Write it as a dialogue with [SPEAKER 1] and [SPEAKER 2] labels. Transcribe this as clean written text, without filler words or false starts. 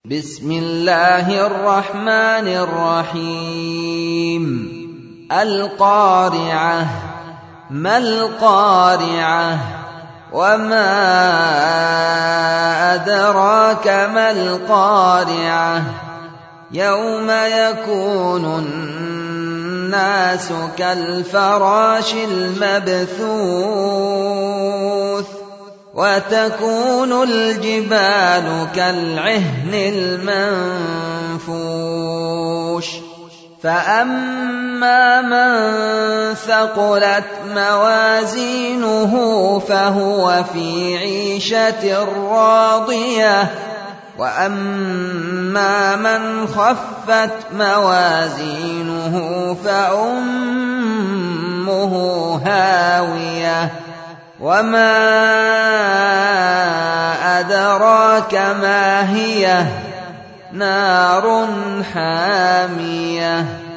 [SPEAKER 1] بسم الله الرحمن الرحيم. القارعة. ما القارعة؟ وما أدراك ما القارعة؟ يوم يكون الناس كالفراش المبثوث وتكون الجبال كالعهن المنفوش فأما من ثقلت موازينه فهو في عيشة راضية وأما من خفت موازينه فأمه هاوية وما أدراك ما هي نار حامية